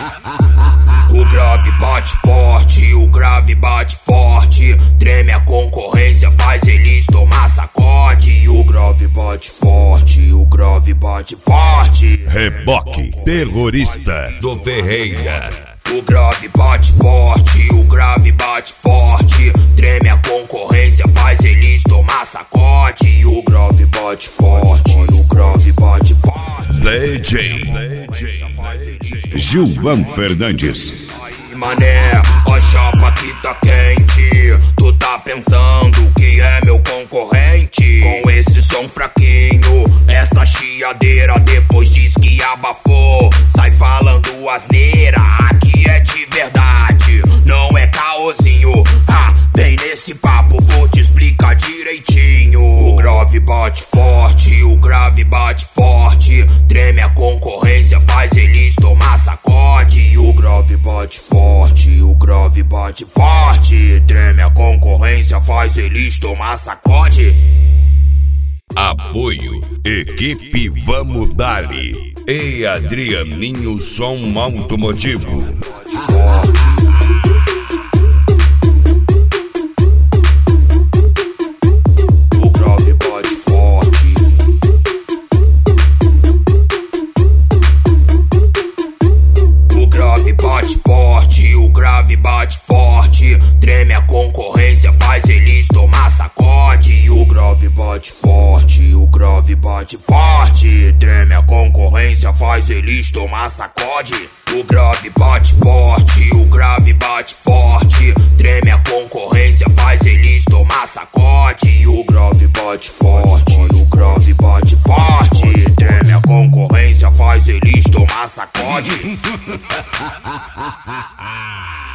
O grave bate forte, o grave bate forte. Treme a concorrência, faz eles tomar sacode. O grave bate forte, o grave bate forte. Reboque terrorista do Ferreira. O grave bate forte, o grave bate forte. Treme a concorrência, faz eles tomar sacode. O grave bate forte, o grave bate forte. DJ Gilvan Fernandes. Aí, mané, a chapa que tá quente. Tu tá pensando que é meu concorrente? Com esse som fraquinho, essa chiadeira, depois diz que abafou. Sai falando asneira, aqui é de verdade, não é caosinho. Vem nesse papo, vou te explicar direitinho. O grave bate forte, o grave bate forte. Treme a concorrência, faz eles tomar sacode. O grave bate forte, o grave bate forte. Treme a concorrência, faz eles tomar sacode. Apoio Equipe Vamos Dali e Adrianinho Som Automotivo. O grave bate forte. O grave bate forte, o grave bate forte. Treme a concorrência, faz eles tomar sacode. O grave bate forte, o grave bate forte. Treme a concorrência, faz eles tomar sacode. O grave bate forte, o grave bate forte. Treme a concorrência, faz eles tomar sacode. O grave bate forte, o grave bate forte. Treme a concorrência, faz eles tomar sacode.